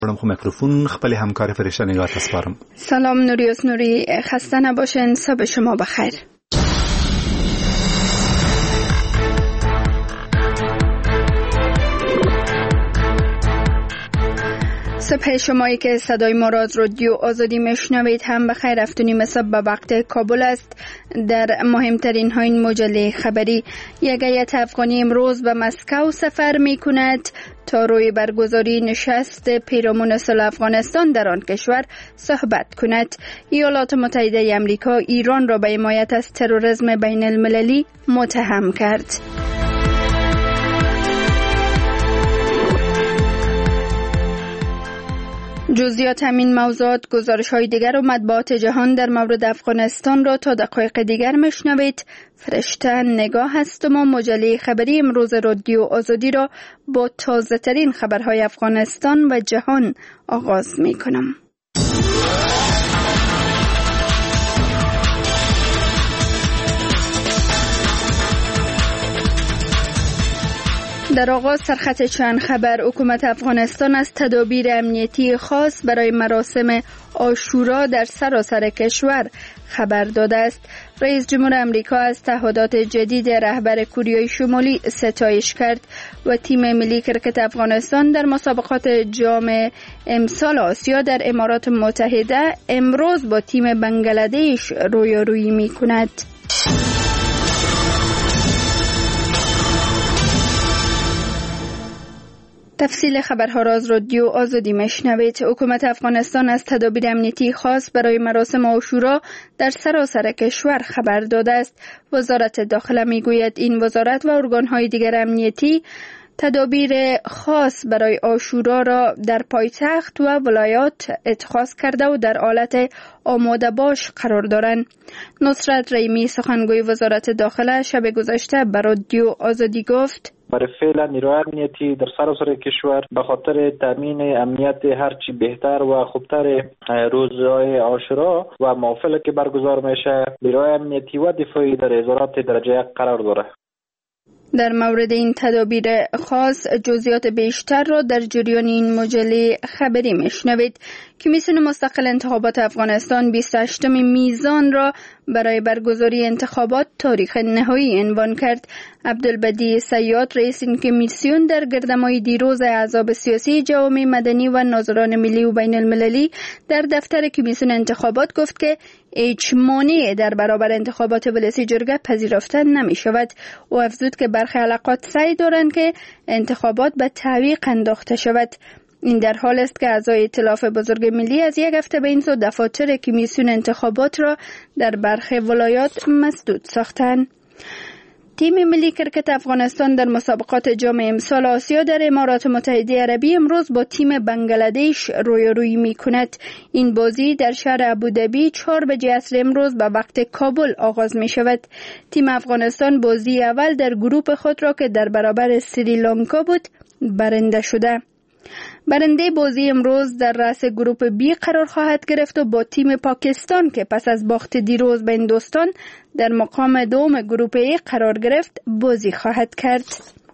خو میکروفون خپل همکار فرشته نگار تسپارم. سلام نوریوس نوری، خسته نباشین، صبح شما بخیر. صبح شمایی که صدای ما را از رادیو آزادی میشنوید هم بخیر. افتونیم صبح به وقت کابل است. در مهمترین ها این مجله خبری: یک هیئت افغانی امروز به مسکو سفر می کند تا روی برگزاری نشست پیرامون صلح افغانستان در آن کشور صحبت کند. ایالات متحده آمریکا ایران را به حمایت از تروریسم بین المللی متهم کرد. جزئیات همین موضوعات، گزارش‌های دیگر و مطبوعات جهان در مورد افغانستان را تا دقایق دیگر میشنوید. فرشته نگاه هستم و مجله خبری امروز رادیو آزادی را با تازه ترین خبرهای افغانستان و جهان آغاز می‌کنم. در آغاز سرخط چند خبر: حکومت افغانستان از تدابیر امنیتی خاص برای مراسم عاشورا در سراسر کشور خبر داده است. رئیس جمهور آمریکا از تعهدات جدید رهبر کره شمالی ستایش کرد و تیم ملی کرکت افغانستان در مسابقات جام امسال آسیا در امارات متحده امروز با تیم بنگلادش رویارویی می کند. تفصیل خبرها را از رادیو آزادی میشنوید. حکومت افغانستان از تدابیر امنیتی خاص برای مراسم عاشورا در سراسر کشور خبر داده است. وزارت داخله میگوید این وزارت و ارگان‌های دیگر امنیتی تدابیر خاص برای عاشورا را در پایتخت و ولایات اتخاذ کرده و در حالت آماده باش قرار دارند. نصرت رحیمی سخنگوی وزارت داخله شب گذشته به رادیو آزادی گفت: برای فعلا نیروهای امنیتی در سراسر کشور به خاطر تامین امنیت هرچی بهتر و خوبتر روزهای عاشورا و محافلی که برگزار میشه، نیروهای امنیتی و دفاعی در وزارت درجه 1 قرار داره. در مورد این تدابیر خاص جزئیات بیشتر را در جریان این مجله خبری میشنوید. کمیسیون مستقل انتخابات افغانستان 28 میزان را برای برگزاری انتخابات تاریخ نهایی عنوان کرد. عبدالبدی صیاد رئیس این کمیسیون در گردهمایی دیروز احزاب سیاسی، جوامع مدنی و ناظران ملی و بین المللی در دفتر کمیسیون انتخابات گفت که هیچ مانعی در برابر انتخابات ولسی جرگه پذیرفته نمی شود. او افزود که برخی حلقات سعی دارند که انتخابات به تعویق انداخته شود. این در حال است که اعضای ائتلاف بزرگ ملی از یک هفته به این سو دفاتر کمیسیون انتخابات را در برخی ولایات مسدود ساختند. تیم ملی کرکت افغانستان در مسابقات جام امسال آسیا در امارات متحده عربی امروز با تیم بنگلادش رویارویی می کند. این بازی در شهر ابوظبی 4 بجه عصر امروز به وقت کابل آغاز می شود. تیم افغانستان بازی اول در گروپ خود را که در برابر سریلانکا بود برنده شده. برنده بازی امروز در رأس گروپ بی قرار خواهد گرفت و با تیم پاکستان که پس از باخت دیروز به هندوستان در مقام دوم گروپ ای قرار گرفت بازی خواهد کرد.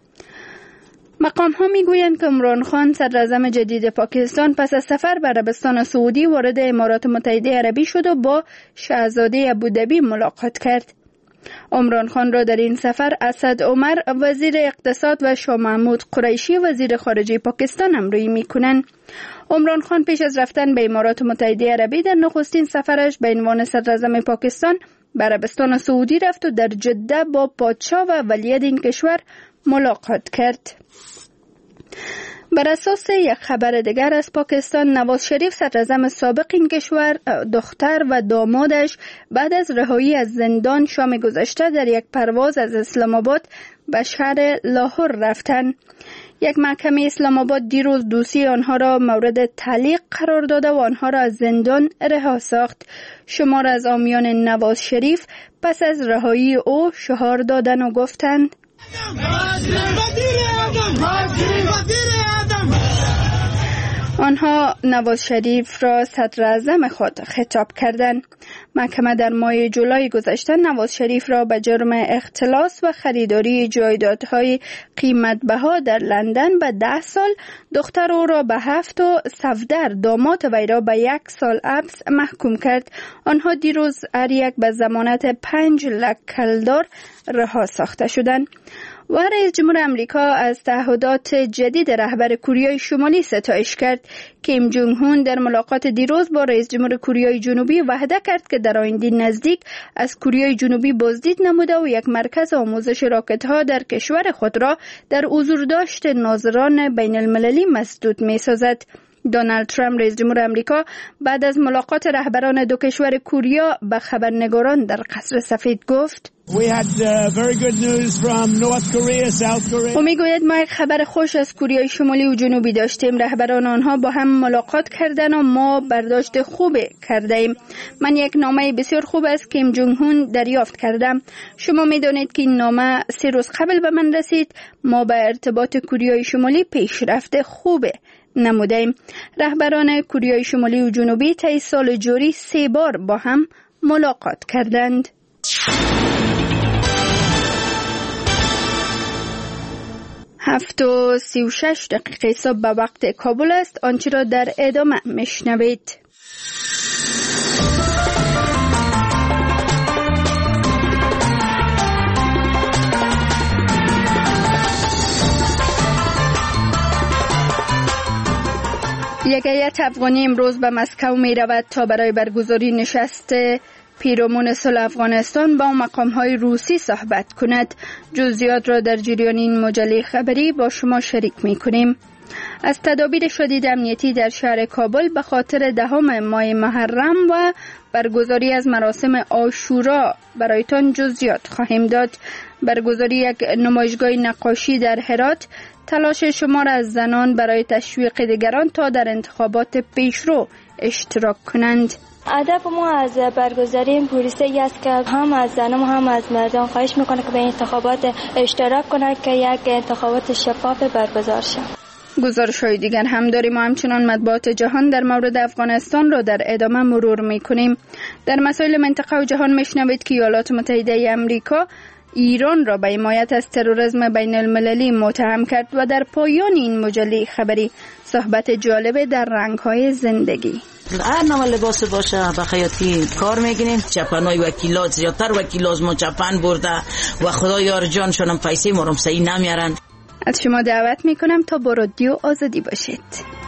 مقام ها می گویند که عمران خان صدراعظم جدید پاکستان پس از سفر به عربستان سعودی وارد امارات متحده عربی شد و با شاهزاده ابوظبی ملاقات کرد. عمران خان را در این سفر اسد عمر وزیر اقتصاد و شاه محمود قریشی وزیر خارجه پاکستان همراهی می‌کنند. عمران خان پیش از رفتن به امارات متحده عربی در نخستین سفرش به عنوان صدراعظم پاکستان به عربستان سعودی رفت و در جده با پادشاه و ولیعهد این کشور ملاقات کرد. بر اساس یک خبر دیگر از پاکستان، نواز شریف صدراعظم سابق این کشور، دختر و دامادش بعد از رهایی از زندان شام گذشته در یک پرواز از اسلام آباد به شهر لاهور رفتند. یک محکمه اسلام آباد دیروز دوسیه آنها را مورد تعلیق قرار داده و آنها را از زندان رها ساخت. شمار از حامیان نواز شریف پس از رهایی او شعار دادند و گفتند: آنها نواز شریف را صدر اعظم خود خطاب کردند. محکمه در ماه جولای گذشته نواز شریف را به جرم اختلاس و خریداری جایدادهای قیمت بها در لندن به 10 سال، دختر او را به 7 و صفدر داماد وی را به 1 سال حبس محکوم کرد. آنها دیروز هر یک به ضمانت 5 لک کلدار رها ساخته شدند. و رئیس جمهور امریکا از تعهدات جدید رهبر کوریای شمالی ستایش کرد. کیم جونگ هون در ملاقات دیروز با رئیس جمهور کوریای جنوبی وعده کرد که در آینده نزدیک از کوریای جنوبی بازدید نموده و یک مرکز آموزش راکت ها در کشور خود را در حضورداشت ناظران بین المللی مسدود می سازد. دونالد ترامپ رئیس جمهور امریکا بعد از ملاقات رهبران دو کشور کوریا به خبرنگاران در قصر سفید گفت: او میگوید ما یک خبر خوش از کوریای شمالی و جنوبی داشتیم. رهبران آنها با هم ملاقات کردند و ما برداشت خوب کرده ایم. من یک نامه بسیار خوب از کیم جونگ هون دریافت کردم. شما میدانید که این نامه 3 روز قبل به من رسید. ما به ارتباط کوریای شمالی پیشرفت خوبه نموده ایم. رهبران کوریای شمالی و جنوبی طی سال جاری 3 بار با هم ملاقات کردند. 7:36 صبح به وقت کابل است. آنچه را در ادامه میشنوید. یک هیئت افغانی امروز به مسکو می رود تا برای برگزاری نشست پیرامون صلح افغانستان با مقام‌های روسی صحبت کند. جزئیات را در جریان این مجله خبری با شما شریک می‌کنیم. از تدابیر شدید امنیتی در شهر کابل به خاطر 10 ماه محرم و برگزاری از مراسم عاشورا برایتان جزئیات خواهیم داد. برگزاری یک نمایشگاه نقاشی در هرات، تلاش شمار از زنان برای تشویق دیگران تا در انتخابات پیشرو اشتراک کنند. هدف ما از برگزاری این پروسه است که هم از زنان و هم از مردان خواهش میکنه که به انتخابات اشتراک کنند که یک انتخابات شفاف برگزار شد. گزارش‌های دیگر هم داریم و همچنان مطبوعات جهان در مورد افغانستان را در ادامه مرور میکنیم. در مسائل منطقه و جهان میشنوید که ایالات متحده آمریکا ایران را به حمایت از تروریسم بین المللی متهم کرد و در پایان این مجله خبری صحبت جالب در رنگ‌های زندگی. هر نوع لباس باشه به خیاطی کار میگیریم. چپنای وکیلات زیادتر وکیل از ما چپن برده و خدا یار جانشونم پیسه ما رو صحیح نمیارن. از شما دعوت میکنم تا با رادیو آزادی باشید.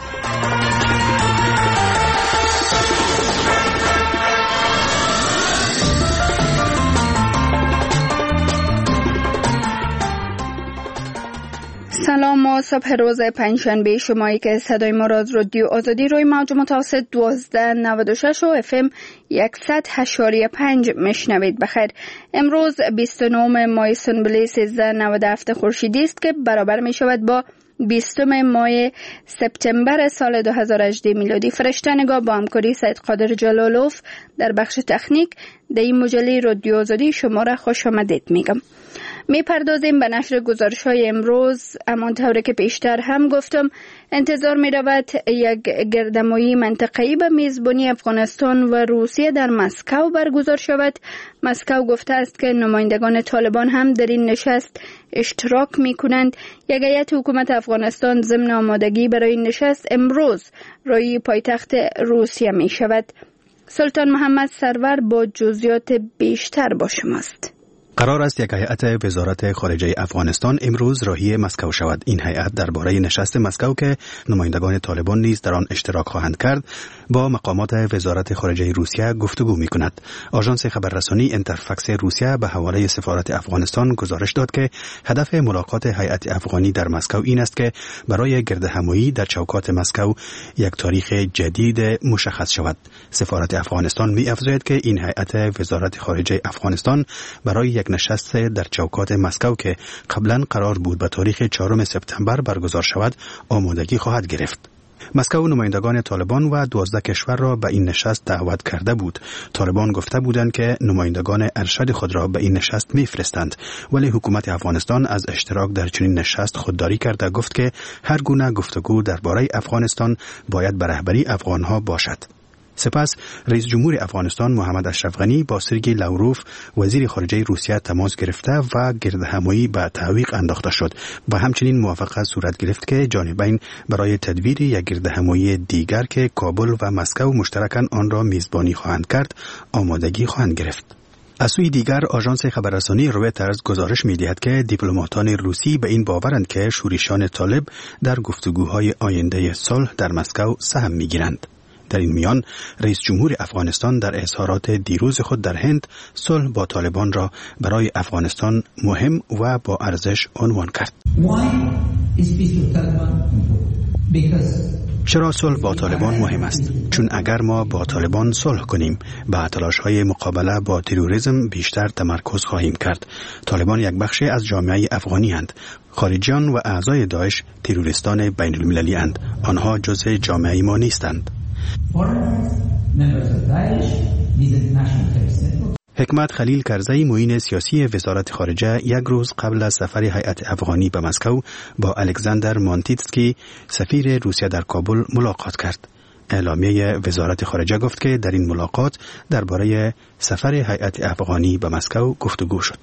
سلام و صبح روز پنجشنبه شمایی که صدای ما را از رادیو آزادی روی موج متوسط 1296 و FM 100.5 میشنوید. بخیر. امروز 29 ماه سنبله 1397 خورشیدی است که برابر می شود با 20 ماه سپتامبر سال 2018 میلادی. فرشته نگاه با همکاری سید قادر جلالوف در بخش تکنیک در این مجله رادیو آزادی شما را خوش آمدید میگم. می پردازیم به نشر گزارش‌های امروز. همانطور که پیشتر هم گفتم انتظار می رود یک گردهمایی منطقه‌ای به میزبانی افغانستان و روسیه در مسکو برگزار شود. مسکو گفته است که نمایندگان طالبان هم در این نشست اشتراک می کنند. یک هیئت حکومت افغانستان ضمن آمادگی برای این نشست امروز روی پایتخت روسیه می شود. سلطان محمد سرور با جزئیات بیشتر با شماست. قرار است یک هیئت وزارت خارجه افغانستان امروز راهی مسکو شود. این هیئت درباره نشست مسکو که نمایندگان طالبان نیز در آن اشتراک خواهند کرد با مقامات وزارت خارجه روسیه گفتگو می‌کند. آژانس خبررسانی اینترفاکس روسیه به حواله سفارت افغانستان گزارش داد که هدف ملاقات هیئت افغانی در مسکو این است که برای گردهمایی در چوکات مسکو یک تاریخ جدید مشخص شود. سفارت افغانستان می‌افزاید که این هیئت وزارت خارجه افغانستان برای یک نشست در چوکات مسکو که قبلا قرار بود به تاریخ 4 سپتامبر برگزار شود آمادگی خواهد گرفت. مسکو نمایندگان طالبان و 12 کشور را به این نشست دعوت کرده بود. طالبان گفته بودند که نمایندگان ارشد خود را به این نشست می‌فرستند، ولی حکومت افغانستان از اشتراک در چنین نشست خودداری کرده گفت که هر گونه گفتگو درباره افغانستان باید به رهبری افغانها باشد. سپس رئیس جمهور افغانستان محمد اشرف غنی با سرگئی لاوروف وزیر خارجه روسیه تماس گرفته و گردهمایی به تعویق انداخته شد و همچنین موافقت صورت گرفت که جانبین برای تدویر یک گردهمایی دیگر که کابل و مسکو مشترکاً آن را میزبانی خواهند کرد آمادگی خواهند گرفت. از سوی دیگر آژانس خبررسانی رویترز گزارش می‌دهد که دیپلماتان روسی به این باورند که شورشیان طالب در گفتگوهای آینده صلح در مسکو سهم می‌گیرند. در این میان رئیس جمهور افغانستان در اظهارات دیروز خود در هند صلح با طالبان را برای افغانستان مهم و با ارزش عنوان کرد. چرا صلح با طالبان مهم است؟ چون اگر ما با طالبان صلح کنیم به تلاش‌های مقابله با تروریسم بیشتر تمرکز خواهیم کرد. طالبان یک بخش از جامعه افغانی اند. خارجیان و اعضای داعش تروریستان بین المللی اند. آنها جزء جامعه ما نیستند. حکمت خلیل کرزی معین سیاسی وزارت خارجه یک روز قبل از سفر هیئت افغانی به مسکو با الکساندر مانتیتسکی سفیر روسیه در کابل ملاقات کرد. اعلامیه وزارت خارجه گفت که در این ملاقات درباره سفر هیئت افغانی به مسکو گفتگو شد.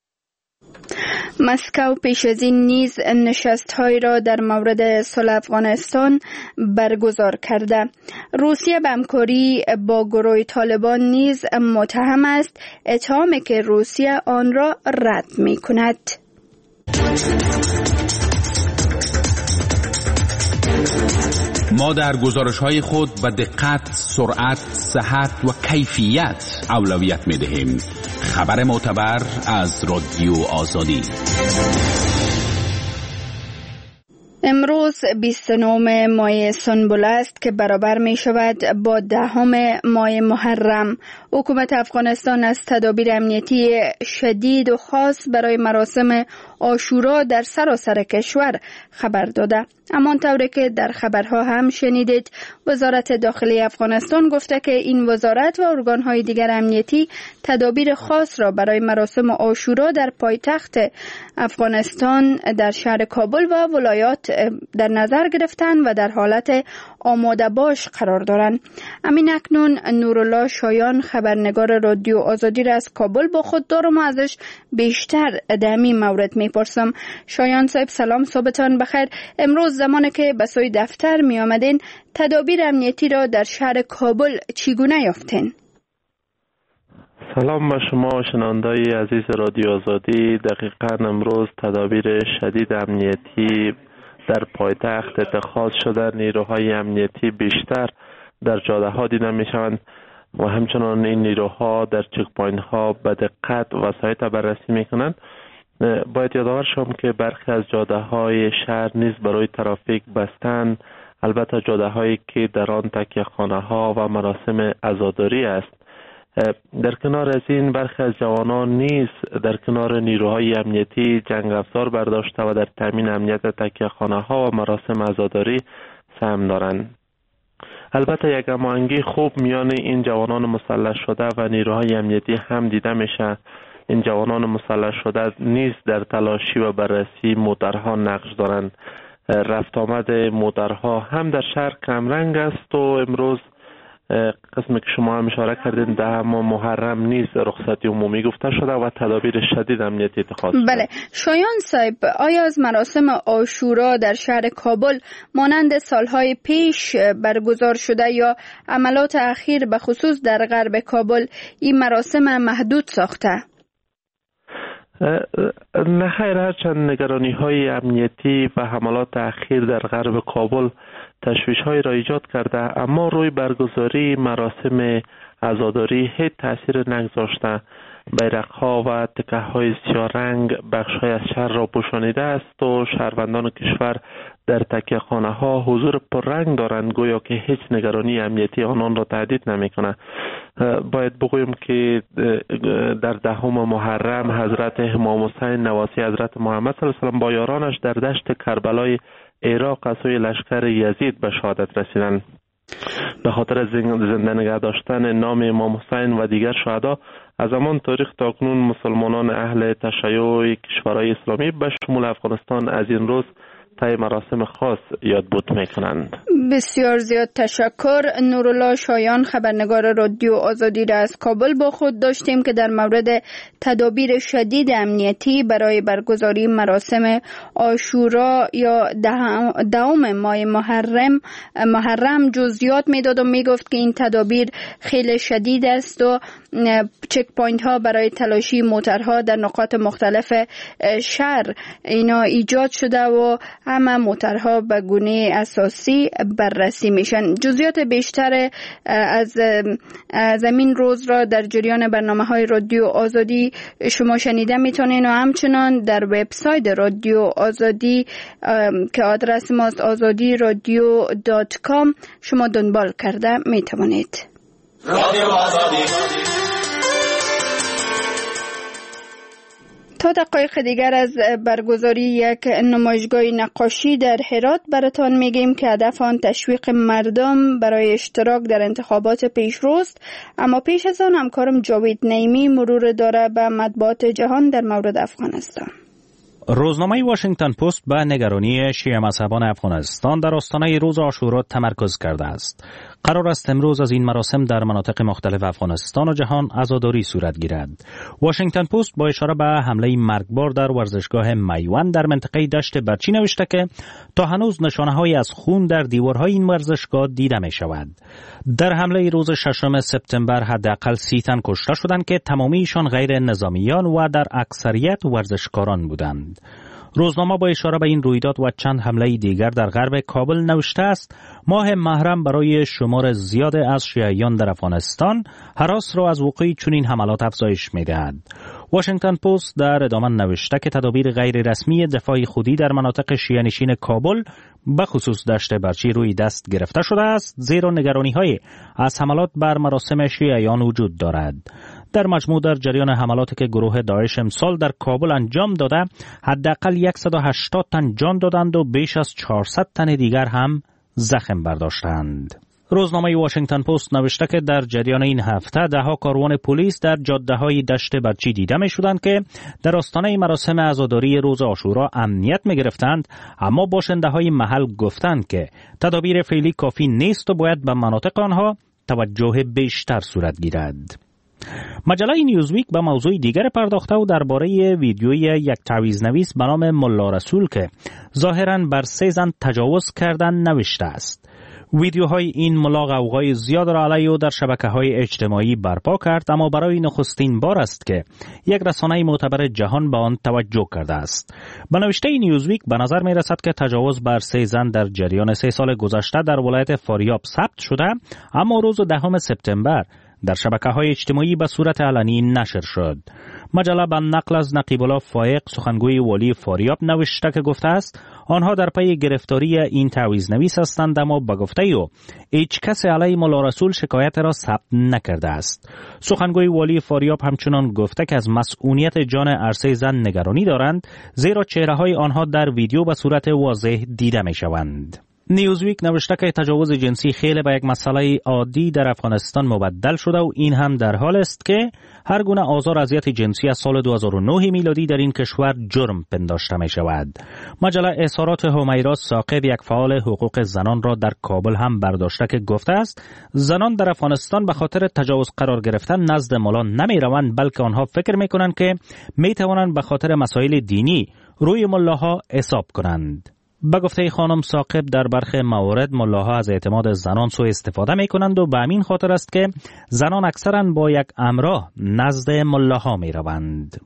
مسکو پیش از این نیز نشست‌هایی را در مورد صلح افغانستان برگزار کرده. روسیه به همکاری با گروه طالبان نیز متهم است، اتهامی که روسیه آن را رد می‌کند. ما در گزارش‌های خود به دقت، سرعت، صحت و کیفیت اولویت می‌دهیم. خبر معتبر از رادیو آزادی. امروز 29 ماه سنبل است که برابر می شود با 10 ماه محرم. حکومت افغانستان از تدابیر امنیتی شدید و خاص برای مراسم عاشورا در سراسر کشور خبر داده. همانطور که در خبرها هم شنیدید، وزارت داخلی افغانستان گفته که این وزارت و ارگان‌های دیگر امنیتی تدابیر خاص را برای مراسم عاشورا در پایتخت افغانستان در شهر کابل و ولایات در نظر گرفتن و در حالت آماده باش قرار دارند. امین اکنون نورالله شایان خبرنگار رادیو آزادی را از کابل با خود دارم و ازش بیشتر در این مورد میپرسم. شایان صاحب سلام، صبحتان بخیر. امروز زمانی که به سوی دفتر می آمدین تدابیر امنیتی را در شهر کابل چگونه یافتین؟ سلام به شما شنوندای عزیز رادیو آزادی. دقیقاً امروز تدابیر شدید امنیتی در پایتخت اتخاذ شده. نیروهای امنیتی بیشتر در جاده ها دیده می شوند و همچنان این نیروها در چک پوینت ها به دقت وسایط بررسی می کنند. باید یادآور شوم که برخی از جاده های شهر نیز برای ترافیک بستند، البته جاده هایی که در آن تکیه خانه ها و مراسم عزاداری است. در کنار از این برخی از جوانان نیز در کنار نیروهای امنیتی جنگ افزار برداشته و در تامین امنیت تکیه خانه ها و مراسم عزاداری سهم دارند. البته یک هماهنگی خوب میان این جوانان مسلح شده و نیروهای امنیتی هم دیده میشه. این جوانان مسلح شده نیز در تلاشی و بررسی موترها نقش دارند. رفت آمد موترها هم در شهر کمرنگ است و امروز قسمی که شما هم اشاره کردین 10 محرم نیز رخصتی عمومی گفته شده و تدابیر شدید امنیتی اتخاذ شده. بله، شایان صاحب، آیا از مراسم عاشورا در شهر کابل مانند سالهای پیش برگزار شده یا عملات اخیر به خصوص در غرب کابل این مراسم محدود ساخته؟ نه خیر، هرچند نگرانی های امنیتی و حملات اخیر در غرب کابل تشویش های را ایجاد کرده، اما روی برگزاری مراسم عزاداری هیچ تأثیر نگذاشته. بیرق ها و تکه های سیاه رنگ بخش های از شهر را پوشانیده است و شهروندان کشور در تکیه خانه ها حضور پررنگ دارند، گویا که هیچ نگرانی امنیتی آنان را تهدید نمی کنه. باید بگویم که در 10 محرم حضرت امام حسین نواسی حضرت محمد صلی الله علیه و سلم با یارانش در دشت کربلای عراق از سوی لشکر یزید به شهادت رسیدند. به خاطر زنده نگه داشتن نام امام حسین و دیگر شهدا از همان تاریخ تا کنون مسلمانان اهل تشیع کشورهای اسلامی به شمول افغانستان از این روز طی مراسم خاص یادبود میکنند. بسیار زیاد تشکر. نورالله شایان، خبرنگار رادیو آزادی را از کابل با خود داشتیم که در مورد تدابیر شدید امنیتی برای برگزاری مراسم عاشورا یا دهم ماه محرم جزئیات میداد و میگفت که این تدابیر خیلی شدید است و چک پوینت ها برای تلاشی موترها در نقاط مختلف شهر اینا ایجاد شده و همه موترها به گونه اساسی بررسی میشن. جزئیات بیشتر از همین روز را در جریان برنامه‌های رادیو آزادی شما شنیده میتونین و همچنان در وبسایت رادیو آزادی که آدرس ماست azadiradio.com شما دنبال کرده میتوانید. رادیو آزادی. تا دقایق دیگر از برگزاری یک نمایشگاه نقاشی در هرات براتان میگیم که هدف آن تشویق مردم برای اشتراک در انتخابات پیشروست. اما پیش از آن همکارم جاوید نعیمی مرور داره به مطبوعات جهان در مورد افغانستان. روزنامه واشنگتن پست به نگرانی شیعه مذهبان افغانستان در آستانه روز عاشورا تمرکز کرده است. قرار است امروز از این مراسم در مناطق مختلف افغانستان و جهان عزاداری صورت گیرد. واشنگتن پست با اشاره به حمله مرگبار در ورزشگاه میوند در منطقه دشت برچی نوشته که تا هنوز نشانه‌هایی از خون در دیوارهای این ورزشگاه دیده می شود. در حمله روز 6 سپتامبر حداقل 30 تن کشته شدند که تمامیشان غیر نظامیان و در اکثریت ورزشکاران بودند. روزنامه با اشاره به این رویداد و چند حمله دیگر در غرب کابل نوشته است ماه محرم برای شمار زیاد از شیعیان در افغانستان هراس را از وقوع چنین حملات افزایش می‌دهد. واشنگتن پست در ادامه نوشته که تدابیر غیر رسمی دفاع خودی در مناطق شیعه‌نشین کابل به خصوص دشت برچی روی دست گرفته شده است، زیرا نگرانی‌های از حملات بر مراسم شیعیان وجود دارد. در مجموع در جریان حملاتی که گروه داعش امسال در کابل انجام داده حداقل 180 تن جان دادند و بیش از 400 تن دیگر هم زخم برداشتند. روزنامه واشنگتن پست نوشته که در جریان این هفته دهها کاروان پلیس در جاده‌های دشت برچی دیده می‌شدند که در آستانه مراسم عزاداری روز عاشورا امنیت می‌گرفتند، اما باشنده‌های محل گفتند که تدابیر فعلی کافی نیست و باید به مناطق آنها توجه بیشتر صورت گیرد. مجله نیوزویک به موضوع دیگر پرداخته و درباره ویدیوی یک تعویض‌نویس به نام ملا رسول که ظاهراً بر 3 زن تجاوز کردن نوشته است. ویدیوهای این ملا غوغای زیاد را علیه او در شبکه‌های اجتماعی برپا کرد، اما برای نخستین بار است که یک رسانه معتبر جهان به آن توجه کرده است. به نوشته نیوزویک به نظر می رسد که تجاوز بر 3 زن در جریان 3 سال گذشته در ولایت فاریاب ثبت شده، اما روز 10 سپتامبر در شبکه‌های اجتماعی به صورت علنی نشر شد. مجله به نقل از نقیب الله فایق سخنگوی والی فاریاب نوشته که گفته است آنها در پی گرفتاری این تعویض‌نویس هستند، اما به گفته او هیچ کس علیه ملا رسول شکایت را ثبت نکرده است. سخنگوی والی فاریاب همچنان گفته که از مسئولیت جان عرصه زن نگرانی دارند، زیرا چهره‌های آنها در ویدیو به صورت واضح دیده می‌شوند. نیوزویک نوشته که تجاوز جنسی خیلی به یک مسئله عادی در افغانستان مبدل شده و این هم در حال است که هر گونه آزار اذیت جنسی از سال 2009 میلادی در این کشور جرم پنداشته می شود. مجله اظهارات همیرا ثاقب یک فعال حقوق زنان را در کابل هم برداشته که گفته است زنان در افغانستان به خاطر تجاوز قرار گرفتن نزد ملا نمی روند، بلکه آنها فکر می کنند که می توانند به خاطر مسائل دینی روی ملاها حساب کنند. به گفته خانم ثاقب در برخی موارد ملاها از اعتماد زنان سوء استفاده می کنند و به همین خاطر است که زنان اکثرا با یک امراه نزد ملاها می روند.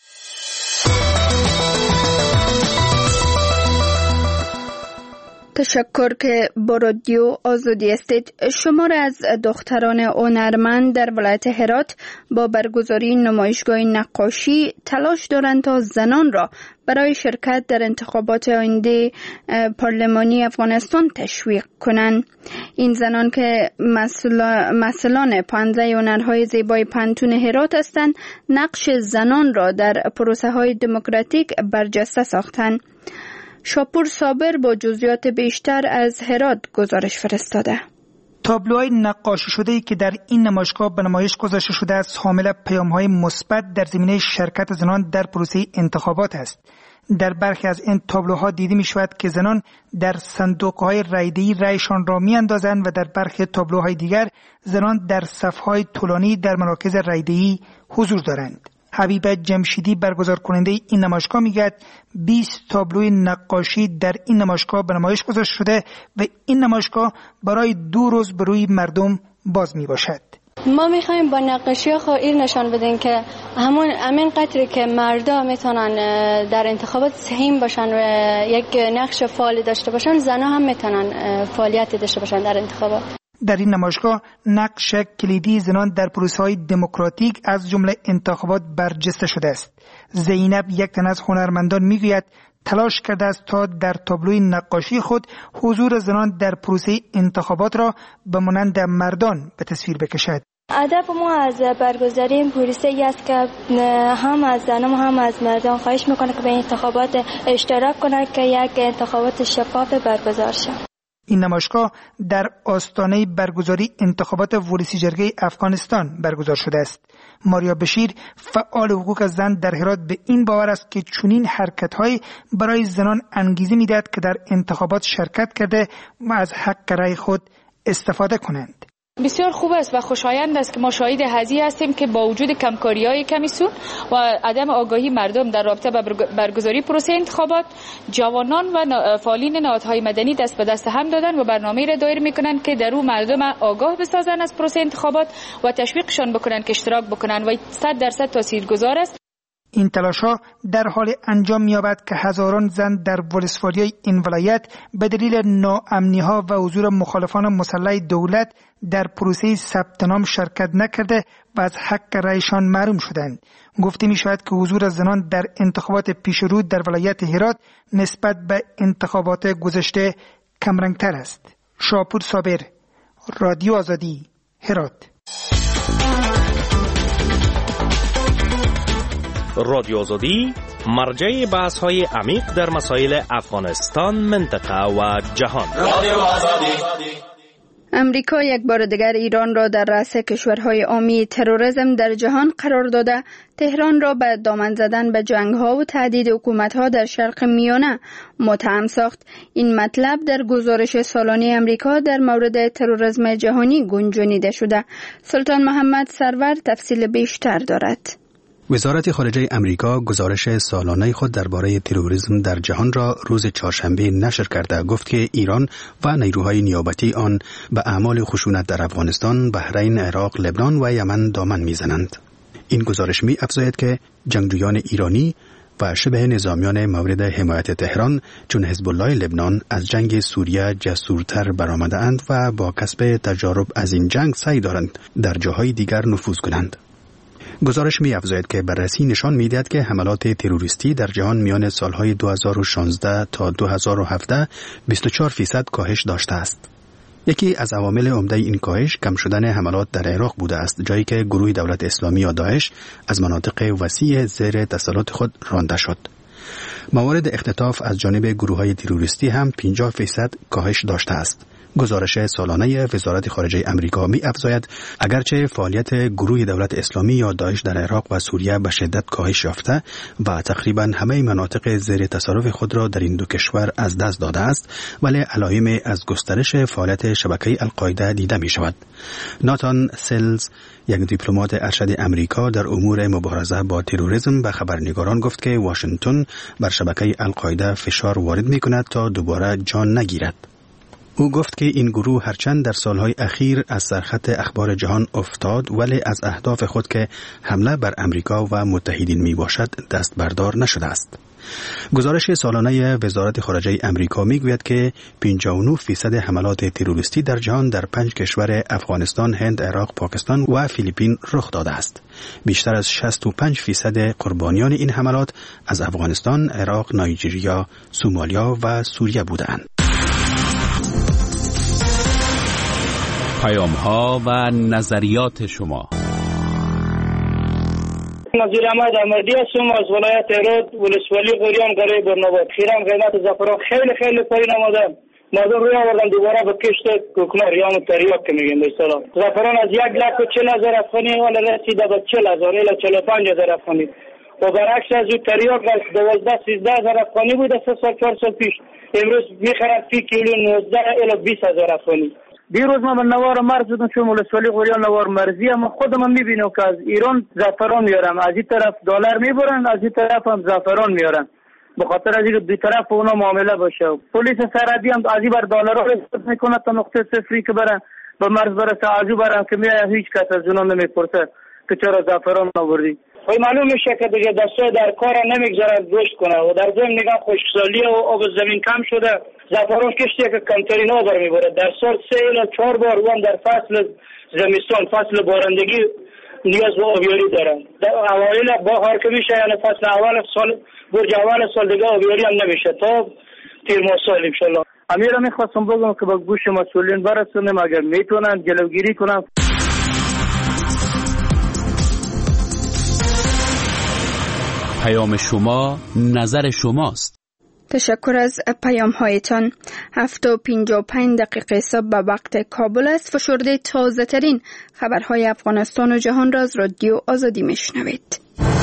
تشکر که با رادیو آزادی هستید. شمار از دختران هنرمند در ولایت هرات با برگزاری نمایشگاه نقاشی تلاش دارند تا زنان را برای شرکت در انتخابات آینده پارلمانی افغانستان تشویق کنند. این زنان که مسئولان پانزه هنرهای زیبای پنتون هرات هستند، نقش زنان را در پروسه های دموکراتیک برجسته ساختند. شاپور صابر با جزئیات بیشتر از هرات گزارش فرستاده. تابلوهای نقاشی شده‌ای که در این نمایشگاه به نمایش گذاشته شده است حامل پیام‌های مثبت در زمینه شرکت زنان در پروسه انتخابات است. در برخی از این تابلوها دیده می‌شود که زنان در صندوق‌های رایده‌ای رایشان را می‌اندازند و در برخی تابلوهای دیگر زنان در صف‌های طولانی در مراکز رایده‌ای حضور دارند. حبیبه جمشیدی برگزار کننده این نمایشگاه میگوید 20 تابلوی نقاشی در این نمایشگاه به نمایش گذاشته شده و این نمایشگاه برای 2 روز به روی مردم باز می باشد. ما میخوایم با نقاشی خواهی نشان بدیم که همین قدری که مردا میتونن در انتخابات سهم باشن و یک نقش فعال داشته باشن، زنها هم میتونن فعالیت داشته باشن در انتخابات. در این نمایشگاه نقش کلیدی زنان در پروسه‌های دموکراتیک از جمله انتخابات برجسته شده است. زینب، یک تن از هنرمندان، میگوید تلاش کرده است تا در تابلوی نقاشی خود حضور زنان در پروسه انتخابات را به مانند مردان به تصویر بکشد. هدف ما از برگزاری این پروسه است که هم از زنان و هم از مردان خواهش میکنه که به انتخابات اشتراک کنند که یک انتخابات شفاف برگزار شود. این نمایشگاه در آستانه برگزاری انتخابات ورودی جرگه افغانستان برگزار شده است. ماریا بشیر، فعال حقوق زن در هرات، به این باور است که چنین حرکت‌های برای زنان انگیزه می‌دهد که در انتخابات شرکت کرده و از حق رأی خود استفاده کنند. بسیار خوب است و خوشایند است که ما شاهد هذه هستیم که با وجود کمکاری‌های کمیسیون و عدم آگاهی مردم در رابطه با برگزاری پروسه انتخابات، جوانان و فعالین نهادهای مدنی دست به دست هم دادن و برنامه‌ای را دایر می‌کنند که در اون مردم آگاه بسازند از پروسه انتخابات و تشویقشان بکنند که اشتراک بکنند و 100% تاثیرگذار است. این تلاش‌ها در حال انجام می‌یابد که هزاران زن در ولسوالی این ولایت به دلیل ناامنی‌ها و حضور مخالفان مسلح دولت در پروسه ثبت نام شرکت نکرده و از حق رأیشان محروم شدند. گفته می‌شود که حضور زنان در انتخابات پیشرو در ولایت هرات نسبت به انتخابات گذشته کمرنگ‌تر است. شاپور صابر، رادیو آزادی، هرات. رادیو آزادی مرجع بحث‌های عمیق در مسائل افغانستان، منطقه و جهان. رادیو آزادی. امریکا یک بار دیگر ایران را در رأس کشورهای حامی تروریسم در جهان قرار داده تهران را به دامن زدن به جنگ‌ها و تهدید حکومت‌ها در شرق میانه متهم ساخت. این مطلب در گزارش سالانه امریکا در مورد تروریسم جهانی گنجانیده شده. سلطان محمد سرور تفصیل بیشتر دارد. وزارت خارجه امریکا گزارش سالانه خود درباره تروریسم در جهان را روز چهارشنبه نشر کرده گفت که ایران و نیروهای نیابتی آن به اعمال خشونت در افغانستان، بحرین، عراق، لبنان و یمن دامن میزنند. این گزارش می افزاید که جنگجویان ایرانی و شبه نظامیان مورد حمایت تهران چون حزب الله لبنان از جنگ سوریه جسورتر برآمده‌اند و با کسب تجارب از این جنگ سعی دارند در جاهای دیگر نفوذ کنند. گزارش می افزاید که بررسی نشان می دهد که حملات تروریستی در جهان میان سالهای 2016 تا 2017 24% کاهش داشته است. یکی از عوامل عمده این کاهش کم شدن حملات در عراق بوده است، جایی که گروه دولت اسلامی یا داعش از مناطق وسیع زیر تسلط خود رانده شد. موارد اختطاف از جانب گروه‌های تروریستی هم 50% کاهش داشته است. گزارش سالانه وزارت خارجه امریکا می افزاید اگرچه فعالیت گروه دولت اسلامی یا داعش در عراق و سوریه به شدت کاهش یافته و تقریبا همه مناطق زیر تصرف خود را در این دو کشور از دست داده است، ولی علائم از گسترش فعالیت شبکه القاعده دیده می شود. ناتان سلز، یک دیپلمات ارشد امریکا در امور مبارزه با تروریسم، به خبرنگاران گفت که واشنگتن بر شبکه القاعده فشار وارد می کند تا دوباره جان نگیرد. او گفت که این گروه هرچند در سالهای اخیر از سرخط اخبار جهان افتاد، ولی از اهداف خود که حمله بر امریکا و متحدین می باشد دست بردار نشده است. گزارش سالانه وزارت خارجه امریکا می گوید که 59% حملات تروریستی در جهان در 5 کشور افغانستان، هند، عراق، پاکستان و فیلیپین رخ داده است. بیشتر از 65% قربانیان این حملات از افغانستان، عراق، نایجریا، سومالیا و سوریه بودند. پیام‌ها و نظریات شما. نظیر احمد احمدی هستم از ولایت هرات ولسوالی غوریان قریب برناباد. خیرم قیمت زعفران خیلی پایین آمده. مردم روی آوردن دوباره به کشت کوکنار یا تریاک که میگیم به اصطلاح. زعفران از 1,40,000 افغانی ولی رسیده به 40,000 الی 45,000 افغانی. و برعکس از اون تریاک از 12-13,000 افغانی بود 3 سال 4 سال پیش. امروز میخرن فی کیلو 19 الی 20,000 افغانی. دیروز ما به نوار مرز بودم چون ولسوالی غوریان نوار مرزی اما خودم میبینم که از ایران زعفران میارم. از این طرف دلار میبرن از این طرف هم زعفران میارن. به خاطر از اینکه دو طرف اونا معامله باشه. پلیس سرحدی هم از این بر دلارا رسد میکنه تا نقطه صفری که برن به مرز برسه ازو برن که میای هیچ کس از اونا نمیپرسه که چرا زعفران آوردی. خب معلوم میشه که دیگه دستای در کار نمیگذارن رشد کنه و در ضمن نگاه خشکسالی و آب زمین کم شده. زعفران کشتی که کمترین آب میبره در سال 3 الی 4 بار وان در فصل زمستان فصل بارندگی نیاز به آبیاری دارن. در اوایل بهار که میشه یعنی فصل اول سال برج اول سال دیگه آبیاری هم نمیشه تا تیر ماه سال ان شاء الله. امیرا میخواستم بگم که با گوش مسئولین برسونیم اگر میتونن جلوگیری کنن. پیام شما نظر شماست. تشکر از پیام هایتان. 7:55 صبح به وقت کابل است. فشرده تازه ترین خبرهای افغانستان و جهان را از رادیو آزادی میشنوید.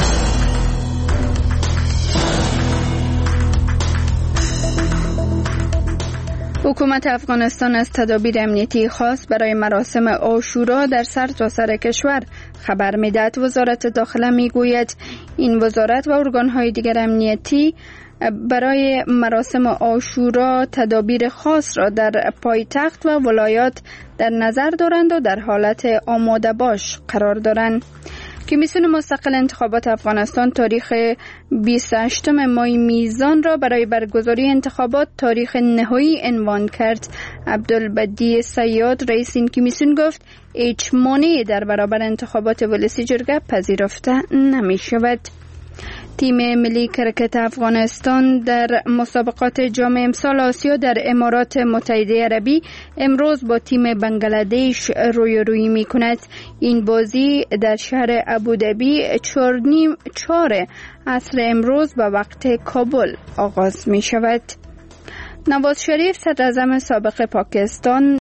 حکومت افغانستان از تدابیر امنیتی خاص برای مراسم عاشورا در سرتاسر کشور خبر می‌دهد. وزارت داخله می‌گوید این وزارت و ارگان‌های دیگر امنیتی برای مراسم عاشورا تدابیر خاص را در پایتخت و ولایات در نظر دارند و در حالت آماده باش قرار دارند. کمیسیون مستقل انتخابات افغانستان تاریخ 28 ماه میزان را برای برگزاری انتخابات تاریخ نهایی عنوان کرد. عبدالبدی سیاد رئیس این کمیسیون گفت هیچ مانعی در برابر انتخابات ولسی جرگه پذیرفته نمی شود. تیم ملی کرکت افغانستان در مسابقات جام امسال آسیا در امارات متحده عربی امروز با تیم بنگلادش رویارویی می کند. این بازی در شهر ابودبی 4 عصر امروز به وقت کابل آغاز می شود. نواز شریف صدراعظم سابق پاکستان